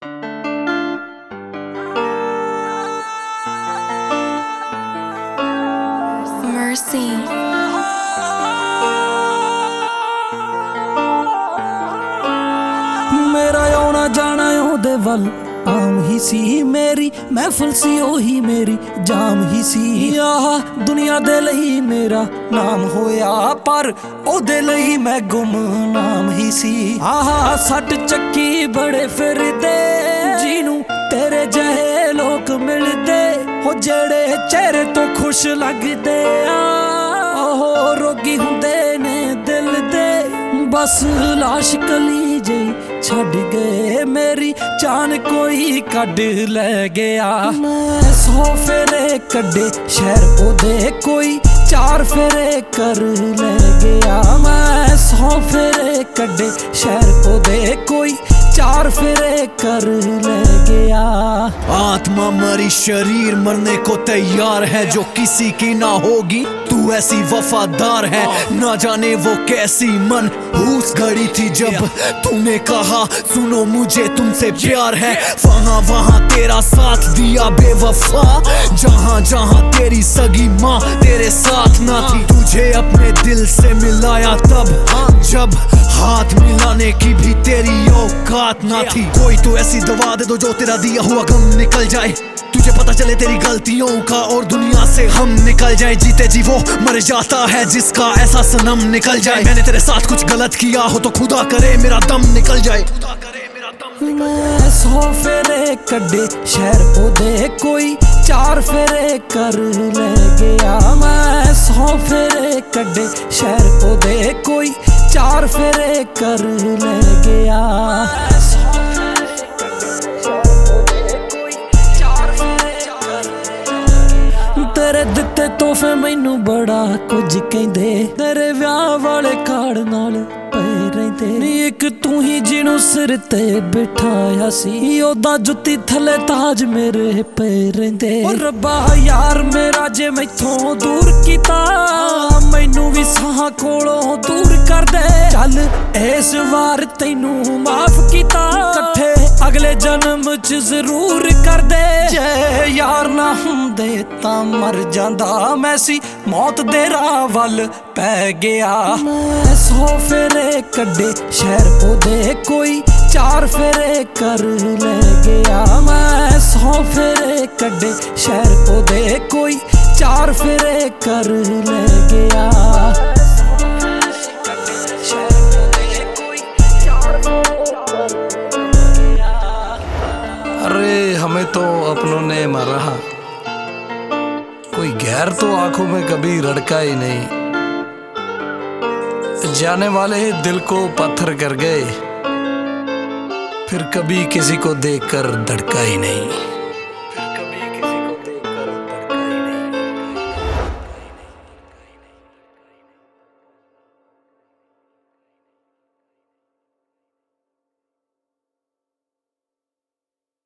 Mercy. मेरा आना जाना ओहदे वल आम ही सी, मेरी महफिल सी ओही मेरी जाम ही सी। आह दुनिया दे लई मेरा नाम होया, पर ओहदे लई मैं गुमनाम ही सी। आह सट चक्की बड़े फिरदे जीनू तेरे जहे लोग मिलदे, हो जेड़े चेहरे तो खुश लगदे आहो रोगी हुंदे ने दिल दे, बस लाश कली जई छड़ गए मेरी जान कोई कड ले गया। मैं 100 फेरे कड्डे शहर ओदे कोई 4 फेरे कर ले गया। मैं 100 फेरे कड्डे शहर ओदे कोई 4 फेरे कर ले गया। आत्मा मरी शरीर मरने को तैयार है, जो किसी की ना होगी तू ऐसी वफादार है। ना जाने वो कैसी मन हुस घड़ी थी जब तूने कहा सुनो मुझे तुमसे प्यार है। वहाँ वहाँ तेरा साथ दिया बेवफा, जहाँ जहाँ तेरी सगी माँ तेरे साथ ना थी। तुझे अपने दिल से मिलाया तब जब हाथ मिलाने की भी तेरी औकात ना थी। कोई तो ऐसी दवा दे दो जो तेरा दिया हुआ गम निकल जाए, तुझे पता चले तेरी गलतियों का और दुनिया से हम निकल जाए। जीते जी वो मर जाता है जिसका ऐसा सनम निकल जाए। मैंने तेरे साथ कुछ गलत किया हो तो खुदा करे मेरा दम निकल जाए। मैं 100 फेरे कड्डे शहर ओदे कोई 4 फेरे कर ले गया। मैं 100 फेरे कड्डे शहर ओदे कोई 4 फेरे कर ले गया। तेरे दिते तोहफे मैनू बड़ा कुछ कहंदे, तेरे विआह वाले कार्ड नाल पए रहिंदे। एक तू ही जिनू सिर ते बिठाया सी, ओदा जुत्ती थले ताज मेरे पे रहिंदे। ओ रब्बा यार मेरा जे मैथों दूर कीता, मैनू भी साहां कोलों दूर कर दे। चल इस वार तैनू माफ कीता, कट्ठे अगले जन्म च जरूर कर दे। जे यार ना हुंदे तां मर जांदा मैं सी मौत दे राह वल पै गया। मैं 100 फेरे कड्डे शहर ओदे कोई 4 फेरे कर ले गया। मैं 100 फेरे कड्डे शहर ओदे कोई 4 फेरे कर ले गया। अरे हमें तो अपनों ने मारा, कोई गैर तो आंखों में कभी रड़का ही नहीं। जाने वाले दिल को पत्थर कर गए, फिर कभी किसी को देखकर धड़का ही नहीं।